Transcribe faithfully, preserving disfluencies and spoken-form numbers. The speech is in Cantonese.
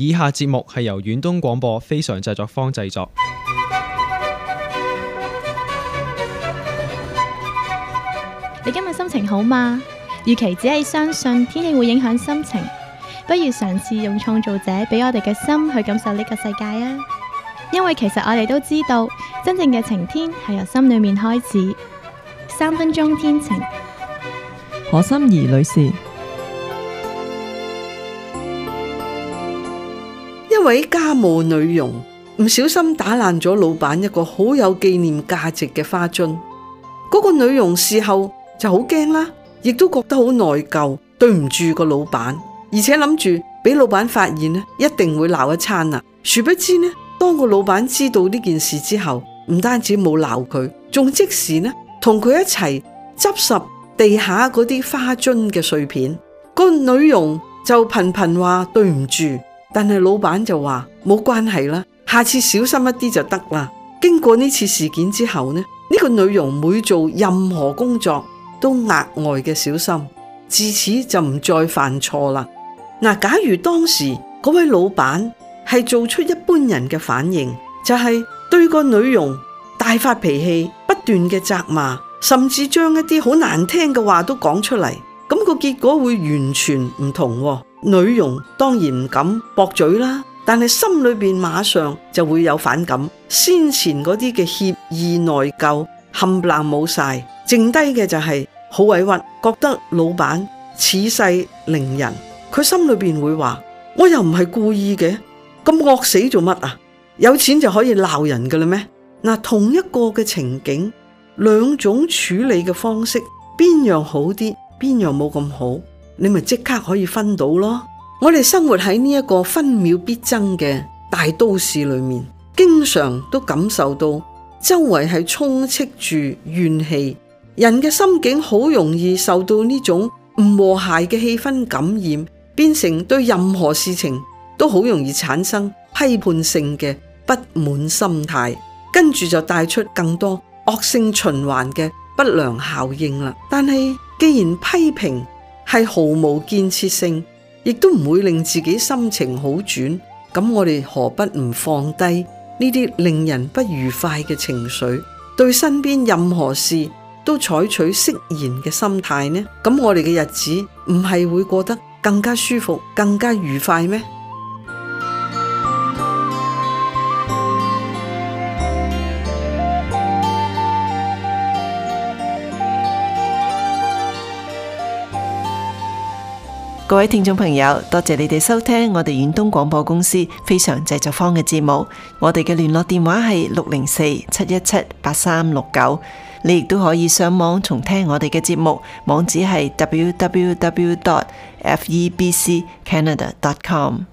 以下節目係由遠東廣播非常製作坊製作。 你今日心情好嗎？與其只係相信天氣會影響心情，不如嘗試用創造者俾我哋嘅心去感受呢個世界啊！因為其實我哋都知道，真正嘅晴天係由心裏面開始。三分鐘天晴， 何心怡女士。 一位家務女傭唔小心打爛咗老闆一個好有紀念價值嘅花樽，嗰個女傭事後就好驚啦，亦都覺得好內疚，對唔住個老闆，而且諗住俾老闆發現呢，一定會鬧一餐啦。殊不知呢，當個老闆知道呢件事之後，唔單止冇鬧佢，仲即時呢同佢一齊執拾地下嗰啲花樽嘅碎片。個女傭就頻頻話對唔住，但係老闆就話冇關係啦，下次小心一啲就得啦。經過呢次事件之後呢，呢個女傭每做任何工作都額外嘅小心，自此就唔再犯錯啦。嗱，假如當時嗰位老闆係做出一般人嘅反應，就係對個女傭大發脾氣，不斷嘅責罵，甚至將一啲好難聽嘅話都講出嚟，咁個結果會完全唔同。女傭當然唔敢駁嘴啦，但係心裏邊馬上就會有反感，先前嗰啲嘅歉意內疚冚唪唥冇晒，剩低嘅就係好委屈，覺得老闆恃勢凌人。佢心裏邊會話：我又唔係故意嘅，咁惡死做乜啊？有錢就可以鬧人㗎啦咩？嗱，同一個嘅情景，兩種處理嘅方式，邊樣好啲，邊樣冇咁好，你咪即刻可以分到咯。我哋生活喺呢一個分秒必爭嘅大都市裏面，經常都感受到周圍係充斥住怨氣，人嘅心境好容易受到呢種唔和諧嘅氣氛感染，變成對任何事情都好容易產生批判性嘅不滿心態，跟住就帶出更多惡性循環嘅不良效應啦。但係既然批評係毫無建設性，亦都唔會令自己心情好轉，咁我哋何不唔放低呢啲令人不愉快嘅情緒，對身邊任何事都採取釋然嘅心態呢？咁我哋嘅日子唔係會過得更加舒服、更加愉快咩？ 各位聽眾朋友，多謝你哋收聽我哋遠東廣播公司非常製作坊嘅節目。我哋嘅聯絡電話係六零四七一七八三六九。你亦都可以上網重聽我哋嘅節目，網址係 double-u double-u double-u dot f e b c canada dot com。